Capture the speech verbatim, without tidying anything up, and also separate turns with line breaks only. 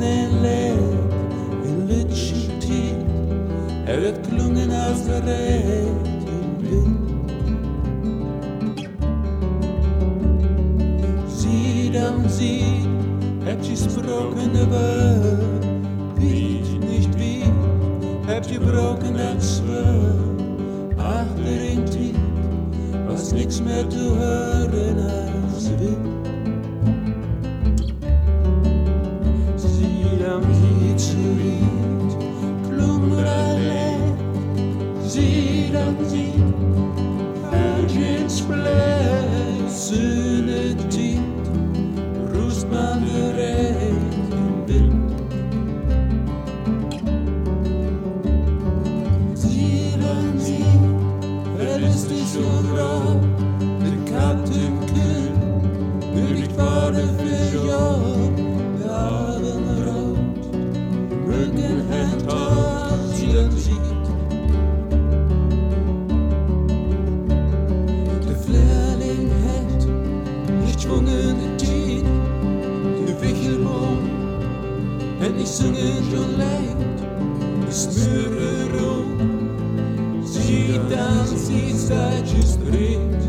en lek, en lytje tid, er het klungen als de red in wind. Sied am Sied, habt ihr sprokene Wörter, wie nicht wie, habt ihr broken das Schwör, achter in Tiet, was nix mehr zu hören als Wind. Sied am Sied zu Ried, klummerle, sied am Sied, Virgin's Blech, Söhne Tiet, rust man gerät im Wind. Sied am Sied, wer ist dich so grau, den Kapten Kühl, nur nicht Vater für Job, der Abend rot, Rücken hängt auf, sie am Sied. Der Flehrling hält, nicht schwungende Tiet, der Wichelbaum, wenn ich singe schon leid, ist mir rum. Sied am Sied, Zeit ist dreht.